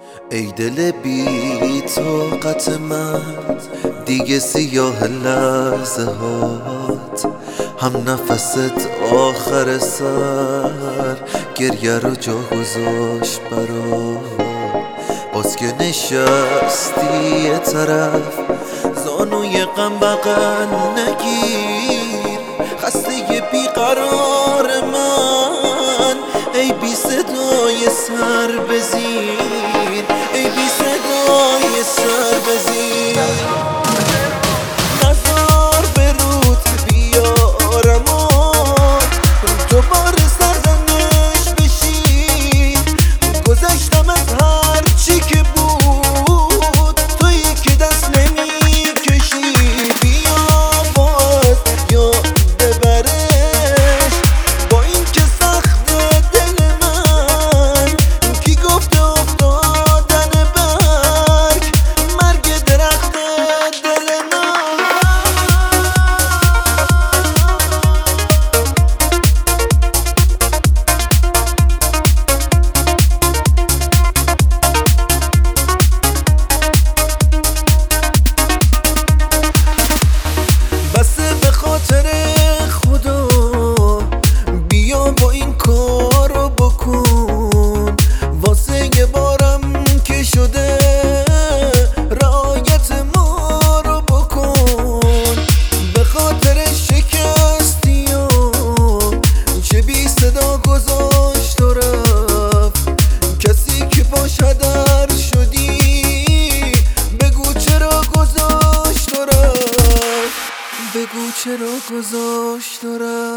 ای دل بی طاقت من، دیگه سیاه لحظه هات، هم نفست آخر سر گریه رو جا گذاشت برات. باز که نشستی یه طرف، زانوی غم بغل نگیر، خسته بیقرار من، ای بی صدای سر بزیر، ای بی صدای سر بزیر. نزار به رود بیارم دوباره سرزنش بشی، گذشتم از هر چی که بود، تویی که دست نمی کشی. بیا باز یاد ببرش، با این که سخت دل من، کی گفته افتادن برگ مرگ درخت دل من. بسه به خاطر خدا، بیا با این کارو بکن، واسه یه بارم که شده رعایت ما رو بکن. به خاطر شکستی و چه بی صدا گذاشت و رفت، کسی که باش هدر شدی، بگو چرا گذاشت و رفت، بگو چرا گذاشت و رفت.